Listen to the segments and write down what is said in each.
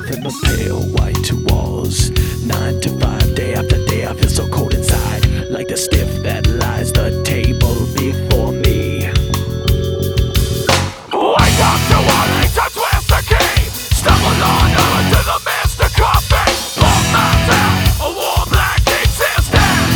myself in the pale white walls. 9 to 5, day after day, I feel so cold inside, like the stiff that lies the table before me. Wake up to warning to twist the key, stumble on over to the master coffee, block myself a war black existence.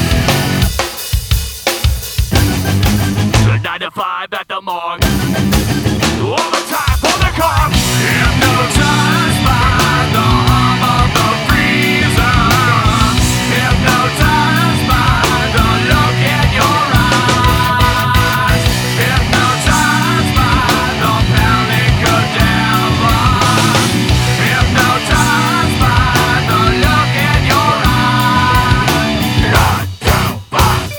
9 to 5 at the morgue, overtime for the car, hypnotized by the hum of the freezer, hypnotized by the look in your eyes, hypnotized by the pounding cadaver, hypnotized by the look in your eyes. 9 to 5.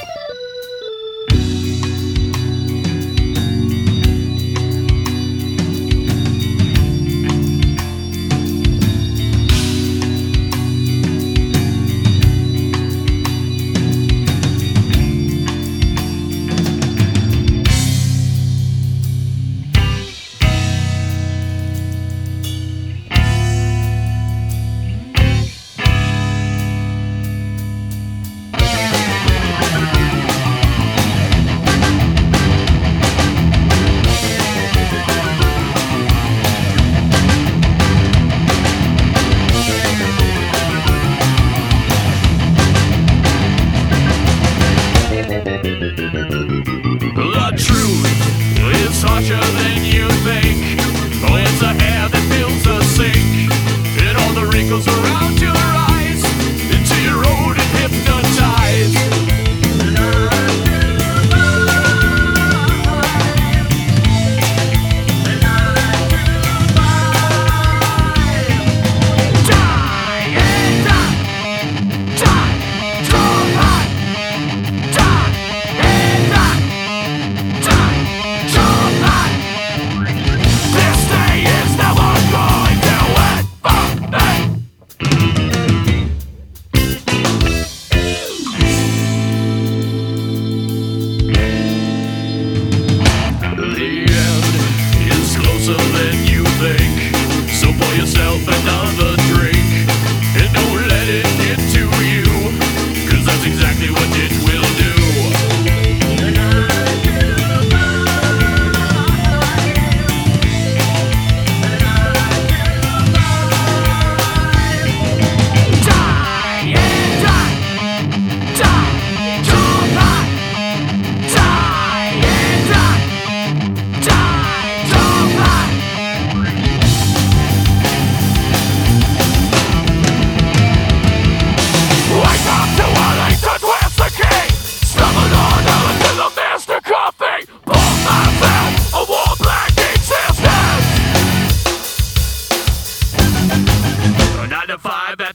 The truth is harsher than you think. Oh, it's a hair that fills the sink, and all the wrinkles around your eyes, until you're old and hypnotized. Than you think, so pour yourself another drink, and don't let it get to you, 'cause that's exactly what it will do. Die and die, die, jump high, die and die, die, jump high. Wake up to warning to twist the key, stumble on over to the master coffee, pour myself a warm black existence. 9 to 5.